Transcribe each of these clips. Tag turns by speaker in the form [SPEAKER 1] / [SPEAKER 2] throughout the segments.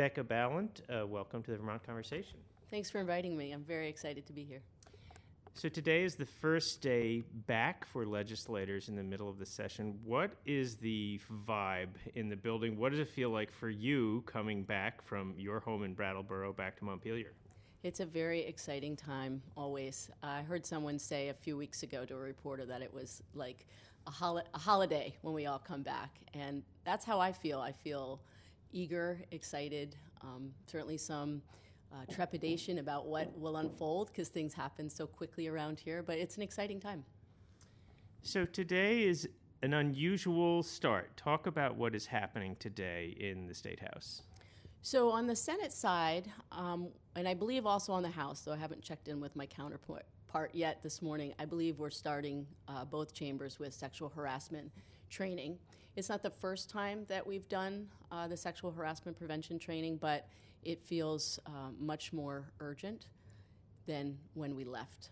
[SPEAKER 1] Becca Ballant, welcome to the Vermont Conversation.
[SPEAKER 2] Thanks for inviting me. I'm very excited to be here.
[SPEAKER 1] So today is the first day back for legislators in the middle of the session. What is the vibe in the building? What does it feel like for you coming back from your home in Brattleboro back to Montpelier?
[SPEAKER 2] It's a very exciting time, always. I heard someone say a few weeks ago to a reporter that it was like a holiday when we all come back. And that's how I feel. I feel eager, excited, certainly some trepidation about what will unfold because things happen so quickly around here, but it's an exciting time.
[SPEAKER 1] So today is an unusual start. Talk about what is happening today in the State House.
[SPEAKER 2] So on the Senate side, and I believe also on the House, though I haven't checked in with my counterpart yet this morning, I believe we're starting both chambers with sexual harassment training. It's not the first time that we've done the sexual harassment prevention training, but it feels much more urgent than when we left.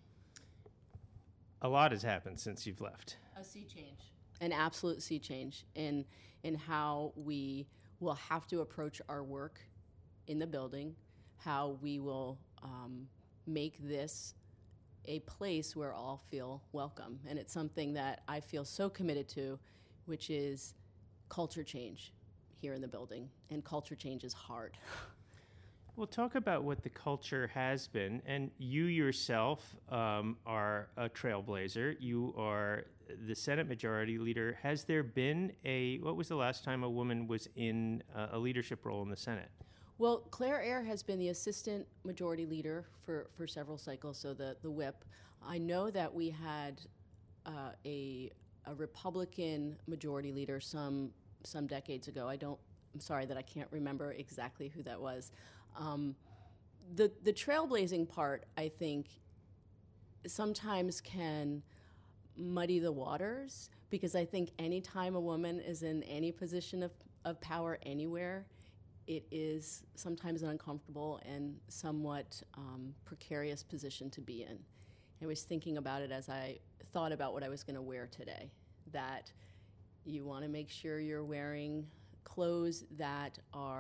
[SPEAKER 1] A lot has happened since you've left.
[SPEAKER 2] A sea change. An absolute sea change in how we will have to approach our work in the building, how we will make this a place where all feel welcome. And it's something that I feel so committed to, which is culture change here in the building. And culture change is hard.
[SPEAKER 1] Well, talk about what the culture has been. And you yourself are a trailblazer. You are the Senate Majority Leader. Has there been what was the last time a woman was in a leadership role in the Senate?
[SPEAKER 2] Well, Claire Eyre has been the Assistant Majority Leader for several cycles, so the whip. I know that we had a Republican Majority Leader some decades ago. I'm sorry that I can't remember exactly who that was. The trailblazing part, I think, sometimes can muddy the waters, because I think any time a woman is in any position of power anywhere, it is sometimes an uncomfortable and somewhat precarious position to be in. I was thinking about it as I thought about what I was going to wear today, that you want to make sure you're wearing clothes that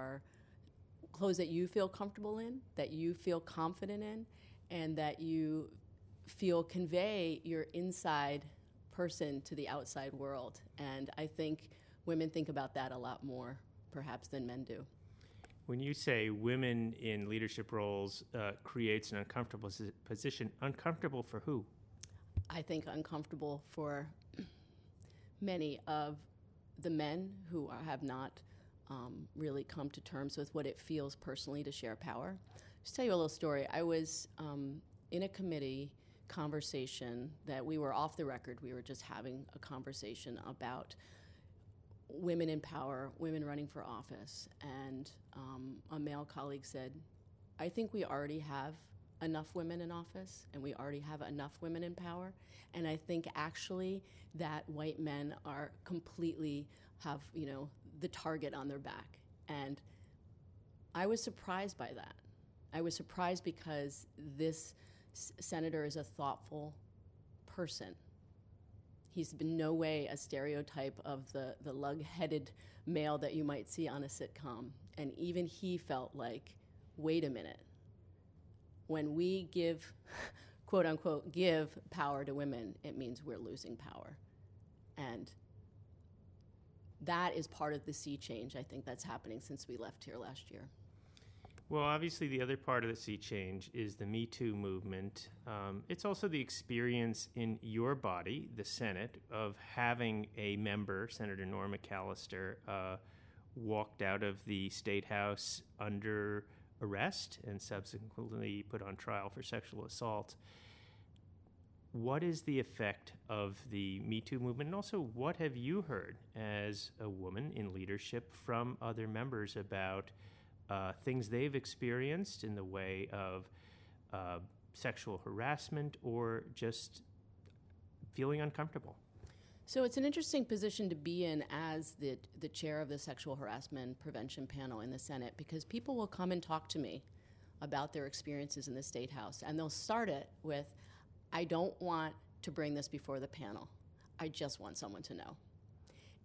[SPEAKER 2] you feel comfortable in, that you feel confident in, and that you feel convey your inside person to the outside world. And I think women think about that a lot more, perhaps, than men do.
[SPEAKER 1] When you say women in leadership roles creates an uncomfortable position, uncomfortable for who?
[SPEAKER 2] I think uncomfortable for many of the men who have not really come to terms with what it feels personally to share power. Just tell you a little story. I was in a committee conversation that we were off the record. We were just having a conversation about women in power, women running for office. And a male colleague said, I think we already have enough women in office, and we already have enough women in power. And I think actually that white men are completely have, the target on their back. And I was surprised by that. I was surprised because this senator is a thoughtful person. He's in no way a stereotype of the lug-headed male that you might see on a sitcom. And even he felt like, wait a minute. When we give, quote unquote, give power to women, it means we're losing power. And that is part of the sea change, I think, that's happening since we left here last year.
[SPEAKER 1] Well, obviously, the other part of the sea change is the Me Too movement. It's also the experience in your body, the Senate, of having a member, Senator Norm McAllister, walked out of the State House under arrest and subsequently put on trial for sexual assault. What is the effect of the Me Too movement? And also, what have you heard as a woman in leadership from other members about things they've experienced in the way of sexual harassment or just feeling uncomfortable?
[SPEAKER 2] So it's an interesting position to be in as the chair of the sexual harassment prevention panel in the Senate, because people will come and talk to me about their experiences in the State House, and they'll start it with, I don't want to bring this before the panel. I just want someone to know.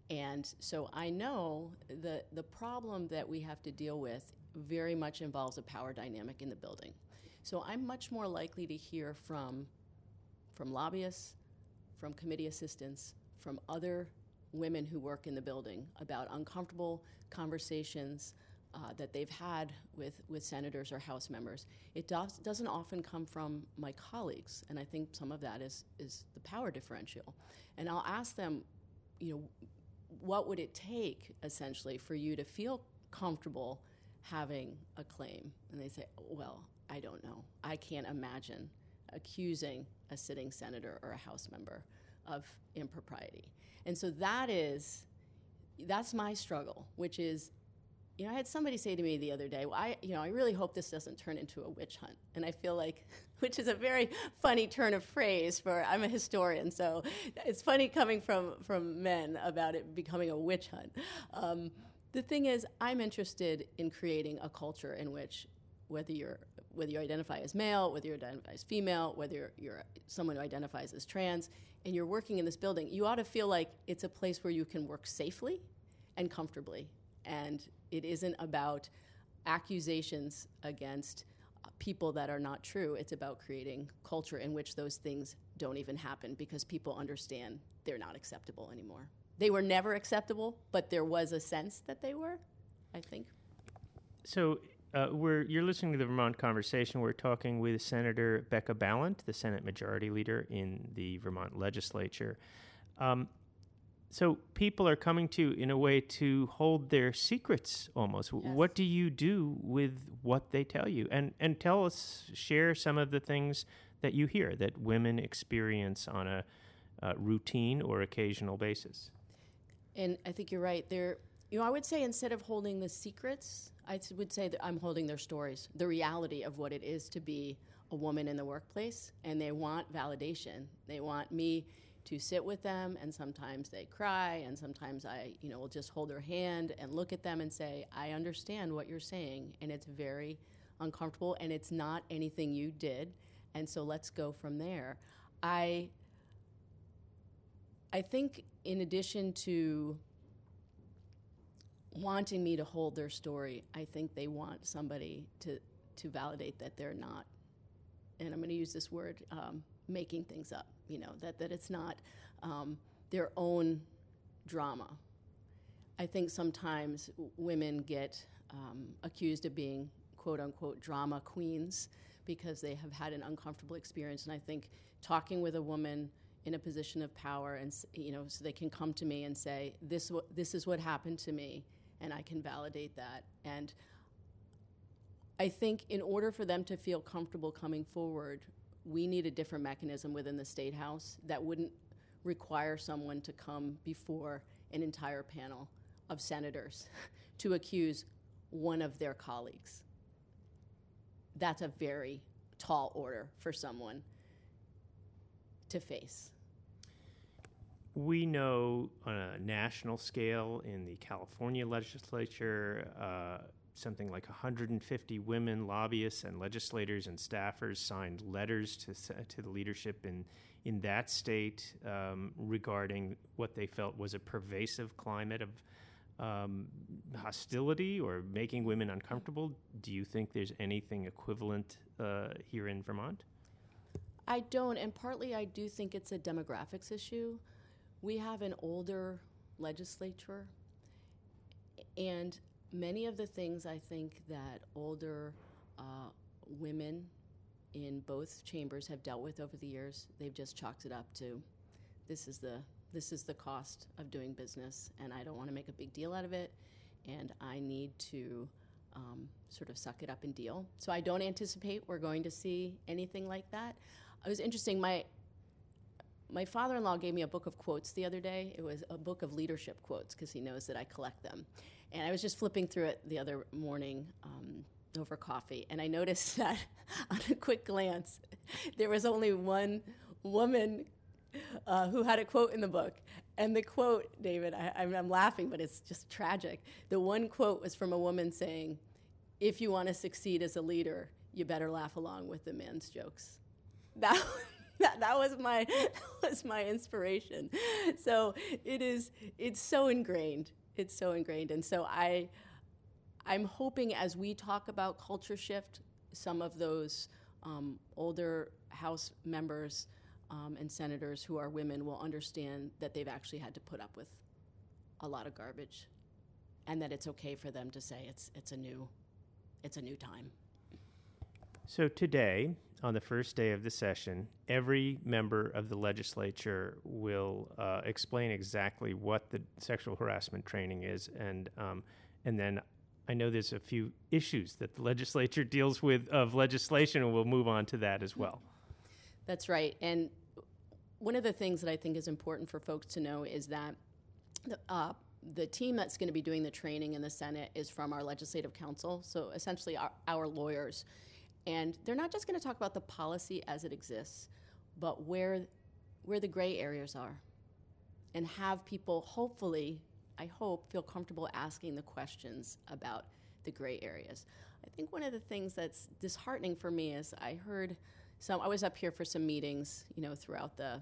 [SPEAKER 2] And so I know the problem that we have to deal with very much involves a power dynamic in the building. So I'm much more likely to hear from lobbyists, from committee assistants, from other women who work in the building about uncomfortable conversations that they've had with senators or House members. It doesn't often come from my colleagues, and I think some of that is the power differential. And I'll ask them, what would it take, essentially, for you to feel comfortable having a claim? And they say, well, I don't know. I can't imagine accusing a sitting senator or a House member of impropriety. And so that's my struggle, which is, I had somebody say to me the other day, well, I really hope this doesn't turn into a witch hunt. And I feel like, which is a very funny turn of phrase I'm a historian, so it's funny coming from men about it becoming a witch hunt. The thing is, I'm interested in creating a culture in which whether you identify as male, whether you identify as female, whether you're someone who identifies as trans, and you're working in this building, you ought to feel like it's a place where you can work safely and comfortably. And it isn't about accusations against people that are not true. It's about creating culture in which those things don't even happen because people understand they're not acceptable anymore. They were never acceptable, but there was a sense that they were, I think.
[SPEAKER 1] So you're listening to the Vermont Conversation. We're talking with Senator Becca Balint, the Senate Majority Leader in the Vermont Legislature. So people are coming to you in a way to hold their secrets almost. Yes. What do you do with what they tell you? And share some of the things that you hear that women experience on a routine or occasional basis.
[SPEAKER 2] And I think you're right. I would say instead of holding the secrets, I would say that I'm holding their stories, the reality of what it is to be a woman in the workplace. And they want validation. They want me to sit with them, and sometimes they cry, and sometimes I, will just hold their hand and look at them and say, I understand what you're saying, and it's very uncomfortable, and it's not anything you did, and so let's go from there. I think in addition to wanting me to hold their story, I think they want somebody to validate that they're not, and I'm going to use this word, making things up, that it's not their own drama. I think sometimes women get accused of being quote-unquote drama queens because they have had an uncomfortable experience, and I think talking with a woman in a position of power, and so they can come to me and say, this is what happened to me, and I can validate that. And I think in order for them to feel comfortable coming forward, we need a different mechanism within the State House that wouldn't require someone to come before an entire panel of senators to accuse one of their colleagues. That's a very tall order for someone to face.
[SPEAKER 1] We know on a national scale in the California legislature, something like 150 women lobbyists and legislators and staffers signed letters to the leadership in that state regarding what they felt was a pervasive climate of hostility or making women uncomfortable. Do you think there's anything equivalent here in Vermont?
[SPEAKER 2] I don't, and partly I do think it's a demographics issue. We have an older legislature, and many of the things I think that older women in both chambers have dealt with over the years, they've just chalked it up to this is the cost of doing business, and I don't want to make a big deal out of it, and I need to sort of suck it up and deal. So I don't anticipate we're going to see anything like that. It was interesting. My father-in-law gave me a book of quotes the other day. It was a book of leadership quotes because he knows that I collect them. And I was just flipping through it the other morning over coffee, and I noticed that on a quick glance, there was only one woman who had a quote in the book. And the quote, David, I'm laughing, but it's just tragic. The one quote was from a woman saying, "If you want to succeed as a leader, you better laugh along with the man's jokes." That was my inspiration. So it's so ingrained. It's so ingrained. And so I'm hoping as we talk about culture shift, some of those older House members and senators who are women will understand that they've actually had to put up with a lot of garbage, and that it's okay for them to say it's a new time.
[SPEAKER 1] So today, on the first day of the session, every member of the legislature will explain exactly what the sexual harassment training is, and then I know there's a few issues that the legislature deals with of legislation, and we'll move on to that as well.
[SPEAKER 2] That's right. And one of the things that I think is important for folks to know is that the team that's going to be doing the training in the Senate is from our legislative council, so essentially our lawyers. And they're not just going to talk about the policy as it exists, but where the gray areas are, and have people hopefully, I hope, feel comfortable asking the questions about the gray areas. I think one of the things that's disheartening for me is I was up here for some meetings, throughout the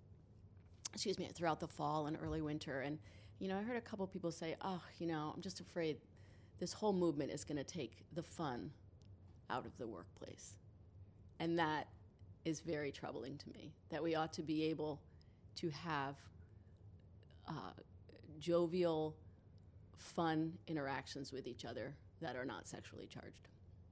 [SPEAKER 2] fall and early winter, and I heard a couple people say, I'm just afraid this whole movement is going to take the fun out of the workplace. And that is very troubling to me, that we ought to be able to have jovial, fun interactions with each other that are not sexually charged.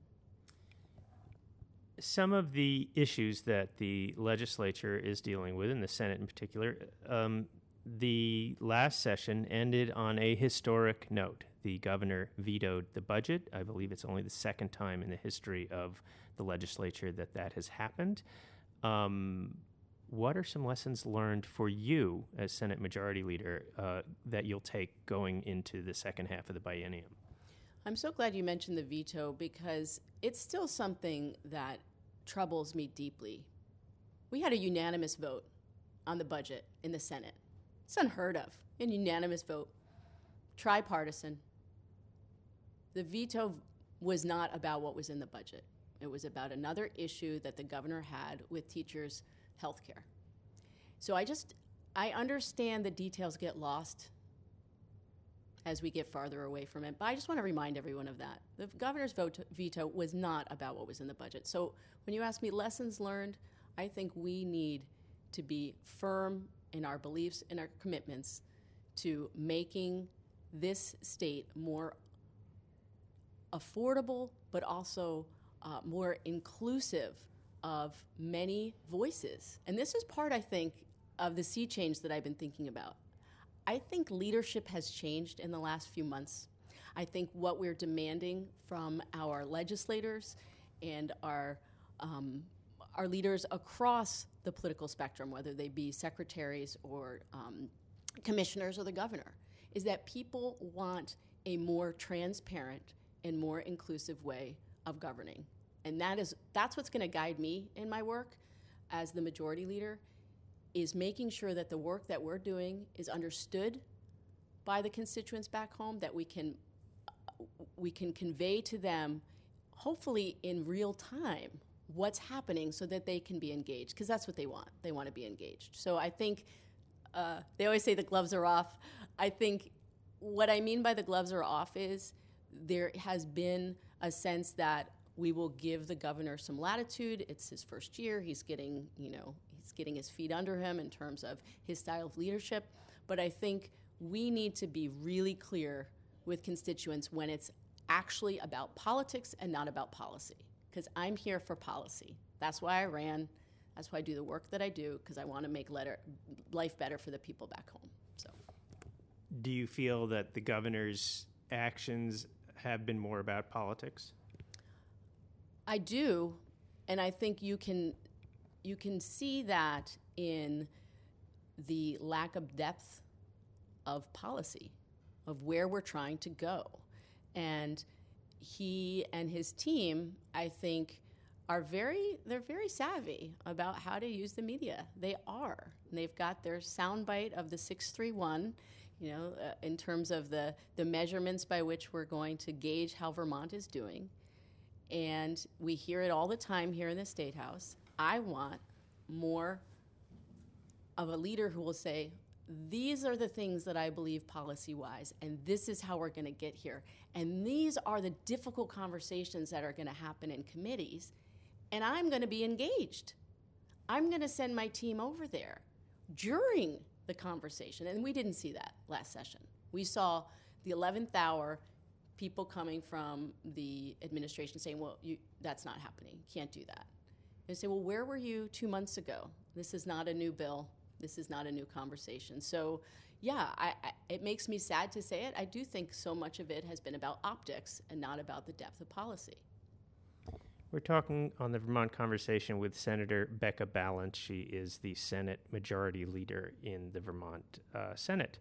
[SPEAKER 1] Some of the issues that the legislature is dealing with, in the Senate in particular, the last session ended on a historic note. The governor vetoed the budget. I believe it's only the second time in the history of the legislature that has happened. What are some lessons learned for you as Senate Majority Leader that you'll take going into the second half of the biennium?
[SPEAKER 2] I'm so glad you mentioned the veto, because it's still something that troubles me deeply. We had a unanimous vote on the budget in the Senate. It's unheard of, a unanimous vote, tripartisan. The veto was not about what was in the budget. It was about another issue that the governor had with teachers' health care. So I understand the details get lost as we get farther away from it, but I just want to remind everyone of that. The governor's veto was not about what was in the budget. So when you ask me lessons learned, I think we need to be firm in our beliefs and our commitments to making this state more affordable, but also more inclusive of many voices. And this is part, I think, of the sea change that I've been thinking about. I think leadership has changed in the last few months. I think what we're demanding from our legislators and our leaders across the political spectrum, whether they be secretaries or commissioners or the governor, is that people want a more transparent and more inclusive way of governing. And that's what's going to guide me in my work as the majority leader, is making sure that the work that we're doing is understood by the constituents back home, that we can convey to them, hopefully in real time, what's happening so that they can be engaged, because that's what they want. They want to be engaged. So I think they always say the gloves are off. I think what I mean by the gloves are off is there has been a sense that we will give the governor some latitude. It's his first year. He's getting his feet under him in terms of his style of leadership. But I think we need to be really clear with constituents when it's actually about politics and not about policy. Because I'm here for policy. That's why I ran. That's why I do the work that I do, because I want to make life better for the people back home. So,
[SPEAKER 1] do you feel that the governor's actions have been more about politics?
[SPEAKER 2] I do, and I think you can see that in the lack of depth of policy, of where we're trying to go. And he and his team, I think, they're very savvy about how to use the media. They are. And they've got their soundbite of the 631, in terms of the measurements by which we're going to gauge how Vermont is doing. And we hear it all the time here in the State House. I want more of a leader who will say, these are the things that I believe policy-wise, and this is how we're going to get here. And these are the difficult conversations that are going to happen in committees, and I'm going to be engaged. I'm going to send my team over there during the conversation. And we didn't see that last session. We saw the 11th hour people coming from the administration saying, well, that's not happening. Can't do that. And say, well, where were you 2 months ago? This is not a new bill. This is not a new conversation. So, yeah, it makes me sad to say it. I do think so much of it has been about optics and not about the depth of policy.
[SPEAKER 1] We're talking on the Vermont Conversation with Senator Becca Balint. She is the Senate Majority Leader in the Vermont Senate.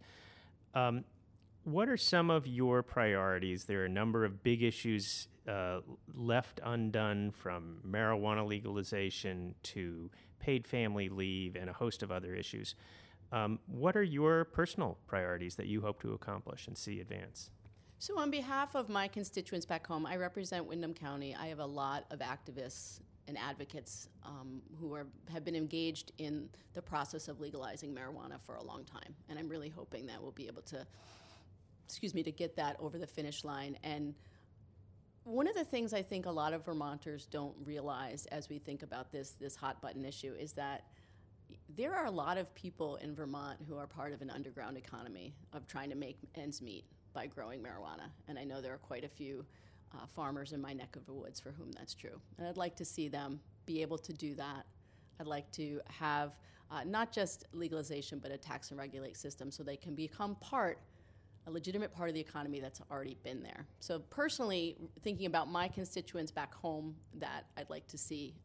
[SPEAKER 1] What are some of your priorities? There are a number of big issues left undone, from marijuana legalization to paid family leave and a host of other issues. What are your personal priorities that you hope to accomplish and see advance?
[SPEAKER 2] So on behalf of my constituents back home, I represent Windham County. I have a lot of activists and advocates who have been engaged in the process of legalizing marijuana for a long time. And I'm really hoping that we'll be able to, to get that over the finish line. And one of the things I think a lot of Vermonters don't realize as we think about this hot button issue is that there are a lot of people in Vermont who are part of an underground economy of trying to make ends meet by growing marijuana. And I know there are quite a few farmers in my neck of the woods for whom that's true. And I'd like to see them be able to do that. I'd like to have not just legalization, but a tax and regulate system so they can become a legitimate part of the economy that's already been there. So personally, thinking about my constituents back home that I'd like to see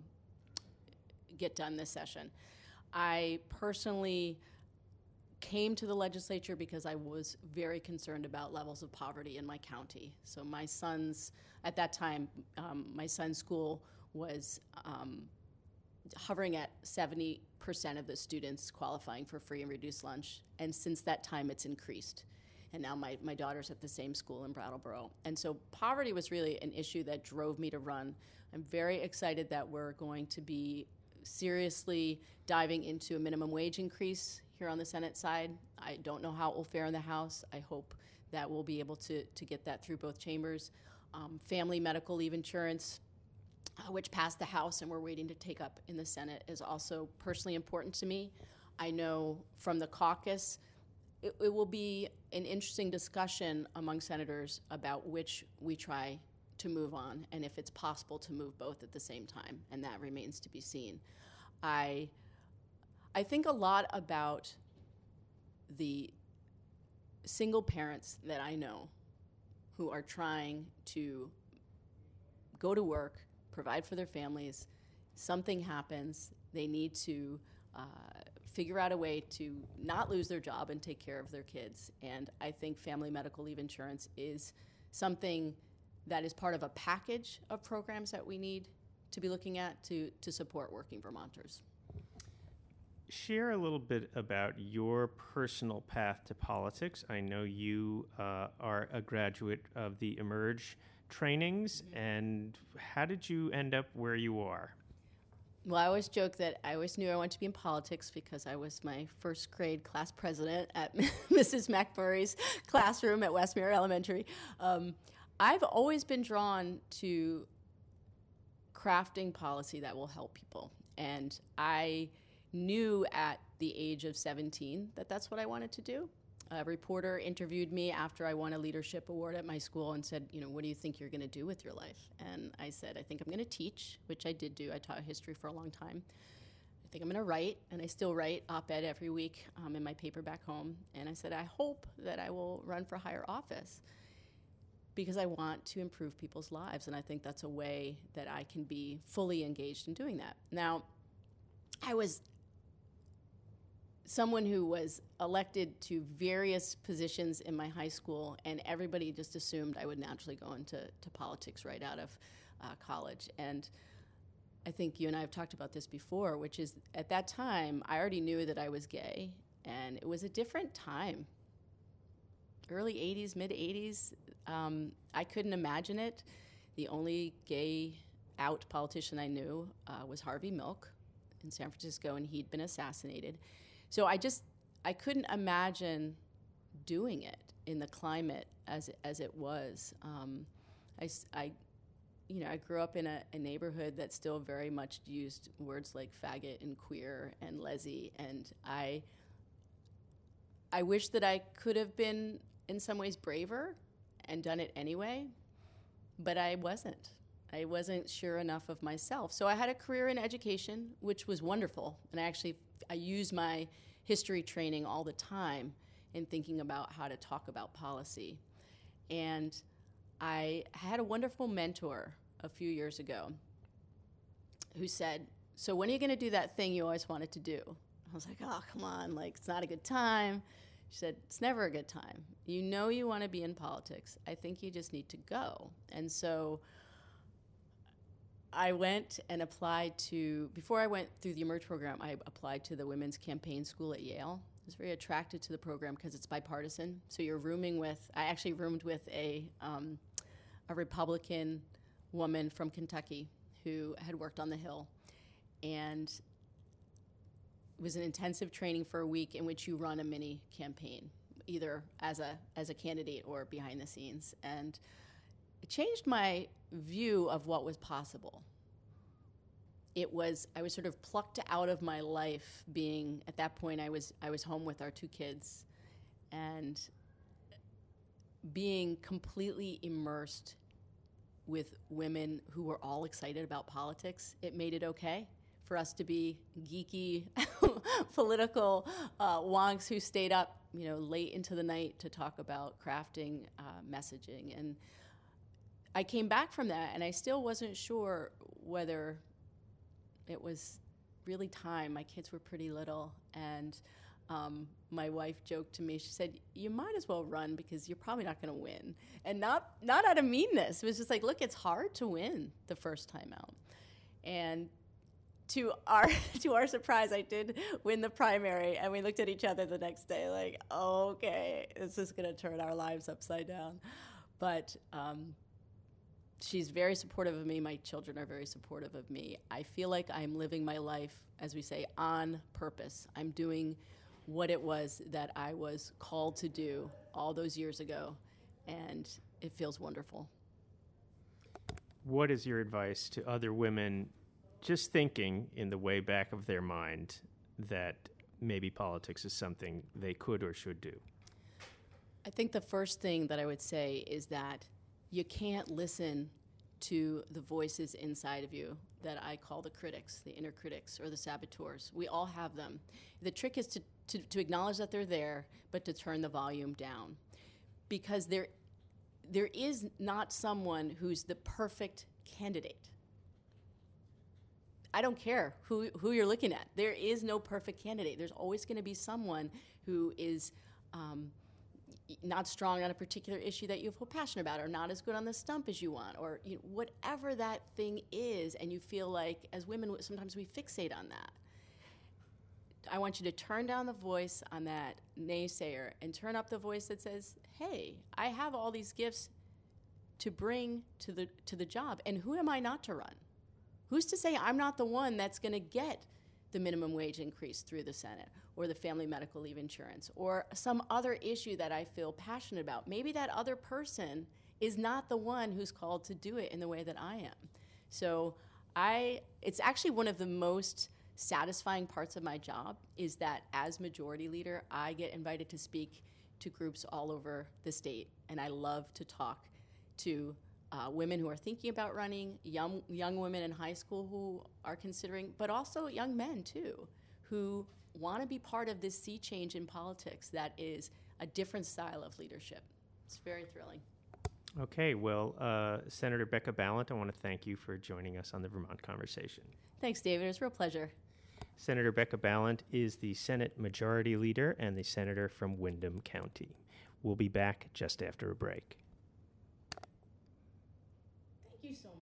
[SPEAKER 2] get done this session. I personally came to the legislature because I was very concerned about levels of poverty in my county. So my son's, at that time, my son's school was hovering at 70% of the students qualifying for free and reduced lunch. And since that time, it's increased. And now my daughter's at the same school in Brattleboro. And so poverty was really an issue that drove me to run. I'm very excited that we're going to be seriously diving into a minimum wage increase here on the Senate side. I don't know how it will fare in the House. I hope that we'll be able to get that through both chambers. Family medical leave insurance, which passed the House and we're waiting to take up in the Senate, is also personally important to me. I know from the caucus, it will be an interesting discussion among senators about which we try to move on and if it's possible to move both at the same time, and that remains to be seen. I think a lot about the single parents that I know who are trying to go to work, provide for their families. Something happens, they need to figure out a way to not lose their job and take care of their kids. And I think family medical leave insurance is something that is part of a package of programs that we need to be looking at to support working Vermonters.
[SPEAKER 1] Share a little bit about your personal path to politics. I know you are a graduate of the Emerge trainings, and how did you end up where you are?
[SPEAKER 2] Well, I always joke that I always knew I wanted to be in politics because I was my first grade class president at Mrs. McMurray's classroom at Westmere Elementary. I've always been drawn to crafting policy that will help people. And I knew at the age of 17 that that's what I wanted to do. A reporter interviewed me after I won a leadership award at my school and said, what do you think you're going to do with your life? And I said, I think I'm going to teach, which I did do. I taught history for a long time. I think I'm going to write, and I still write op-ed every week in my paper back home. And I said, I hope that I will run for higher office because I want to improve people's lives, and I think that's a way that I can be fully engaged in doing that. Now, I was someone who was elected to various positions in my high school, and everybody just assumed I would naturally go into politics right out of college. And I think you and I have talked about this before, which is at that time, I already knew that I was gay, and it was a different time. Early 80s, mid 80s, I couldn't imagine it. The only gay out politician I knew was Harvey Milk. in San Francisco, and he'd been assassinated. So I couldn't imagine doing it in the climate as it was. I grew up in a neighborhood that still very much used words like faggot and queer and lesy, and I wish that I could have been in some ways braver and done it anyway, but I wasn't. I wasn't sure enough of myself. So I had a career in education, which was wonderful, and I use my history training all the time in thinking about how to talk about policy. And I had a wonderful mentor a few years ago who said, so when are you going to do that thing you always wanted to do? I was like, oh, come on, like, it's not a good time. She said, it's never a good time. You know you want to be in politics. I think you just need to go. And so I went and applied to, before I went through the Emerge program, I applied to the Women's Campaign School at Yale. I was very attracted to the program because it's bipartisan. So you're rooming with, I actually roomed with a Republican woman from Kentucky who had worked on the Hill. And it was an intensive training for a week in which you run a mini campaign, either as a candidate or behind the scenes. And it changed my view of what was possible. I was sort of plucked out of my life being, at that point I was home with our 2 kids, and being completely immersed with women who were all excited about politics. It made it okay for us to be geeky political wonks who stayed up, late into the night to talk about crafting messaging. And I came back from that, and I still wasn't sure whether it was really time. My kids were pretty little, and my wife joked to me, she said, you might as well run because you're probably not going to win. And not out of meanness. It was just like, look, it's hard to win the first time out. And to our surprise, I did win the primary, and we looked at each other the next day like, okay, this is going to turn our lives upside down. But she's very supportive of me. My children are very supportive of me. I feel like I'm living my life, as we say, on purpose. I'm doing what it was that I was called to do all those years ago, and it feels wonderful.
[SPEAKER 1] What is your advice to other women just thinking in the way back of their mind that maybe politics is something they could or should do?
[SPEAKER 2] I think the first thing that I would say is that you can't listen to the voices inside of you that I call the critics, the inner critics, or the saboteurs. We all have them. The trick is to acknowledge that they're there, but to turn the volume down. Because there is not someone who's the perfect candidate. I don't care who you're looking at. There is no perfect candidate. There's always going to be someone who is not strong on a particular issue that you feel passionate about, or not as good on the stump as you want, or whatever that thing is, and you feel like, as women, sometimes we fixate on that. I want you to turn down the voice on that naysayer and turn up the voice that says, hey, I have all these gifts to bring to the job, and who am I not to run? Who's to say I'm not the one that's going to get the minimum wage increase through the Senate, or the family medical leave insurance, or some other issue that I feel passionate about? Maybe that other person is not the one who's called to do it in the way that I am. So it's actually one of the most satisfying parts of my job, is that as majority leader, I get invited to speak to groups all over the state, and I love to talk to women who are thinking about running, young women in high school who are considering, but also young men too, who want to be part of this sea change in politics that is a different style of leadership. It's very thrilling.
[SPEAKER 1] Okay, well, Senator Becca Balint, I want to thank you for joining us on the Vermont Conversation.
[SPEAKER 2] Thanks, David. It was a real pleasure.
[SPEAKER 1] Senator Becca Balint is the Senate Majority Leader and the Senator from Windham County. We'll be back just after a break.
[SPEAKER 2] Thank you so much.